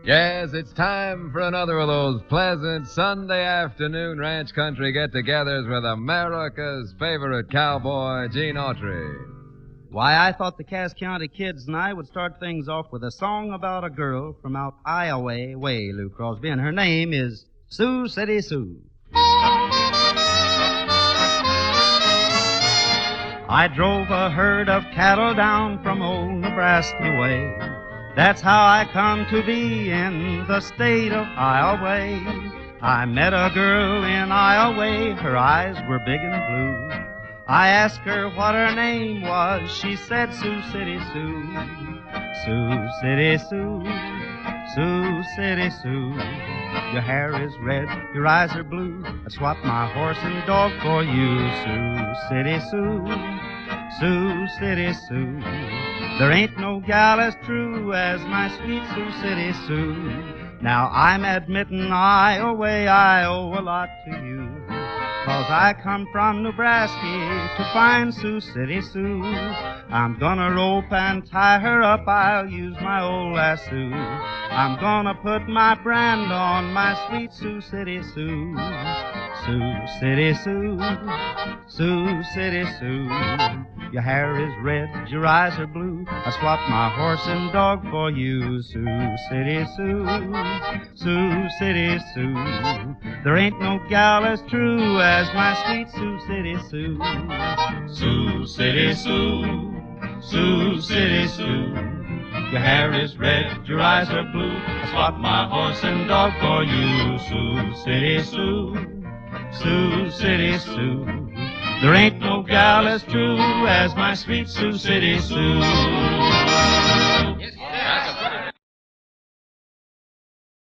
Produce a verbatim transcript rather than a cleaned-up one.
Yes, it's time for another of those pleasant Sunday afternoon ranch country get-togethers with America's favorite cowboy, Gene Autry. Why, I thought the Cass County Kids and I would start things off with a song about a girl from out Iowa way, Lou Crosby, and her name is Sioux City Sue. I drove a herd of cattle down from old Nebraska way. That's how I come to be in the state of Iowa. I met a girl in Iowa, her eyes were big and blue. I asked her what her name was, she said Sioux City Sue. Sioux City Sue, Sioux City Sue. Your hair is red, your eyes are blue. I'd swap my horse and dog for you, Sioux City Sue, Sioux City Sue. There ain't no gal as true as my sweet Sioux City Sue. Now I'm admitting Iowa, I owe a lot to you, 'cause I come from Nebraska to find Sioux City Sue. I'm gonna rope and tie her up, I'll use my old lasso. I'm gonna put my brand on my sweet Sioux City Sue. Sioux City Sue, Sioux City Sue. Your hair is red, your eyes are blue. I swapped my horse and dog for you, Sioux City Sue, Sioux City Sue. There ain't no gal as true as my sweet Sioux City Sue. Sioux City Sue, Sioux City Sue. Your hair is red, your eyes are blue. I swapped my horse and dog for you, Sioux City Sue, Sioux City Sue. There ain't no gal as true as my sweet Sioux City Sue.